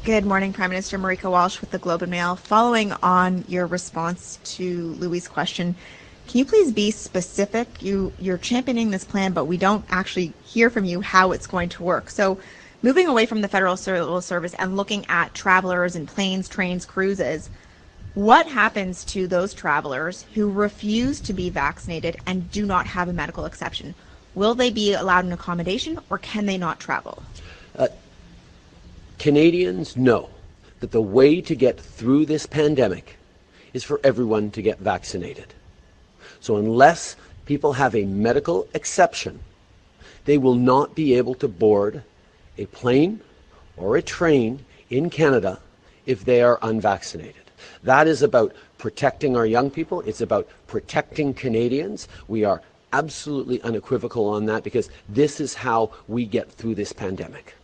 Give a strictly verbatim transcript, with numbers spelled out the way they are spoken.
Good morning, Prime Minister. Marika Walsh with the Globe and Mail. Following on your response to Louis' question, can you please be specific? You, you're championing this plan, but we don't actually hear from you how it's going to work. So moving away from the Federal Civil Service and looking at travelers and planes, trains, cruises, what happens to those travelers who refuse to be vaccinated and do not have a medical exception? Will they be allowed an accommodation, or can they not travel? Uh, Canadians know that the way to get through this pandemic is for everyone to get vaccinated. So unless people have a medical exception, they will not be able to board a plane or a train in Canada if they are unvaccinated. That is about protecting our young people. It's about protecting Canadians. We are absolutely unequivocal on that, because this is how we get through this pandemic.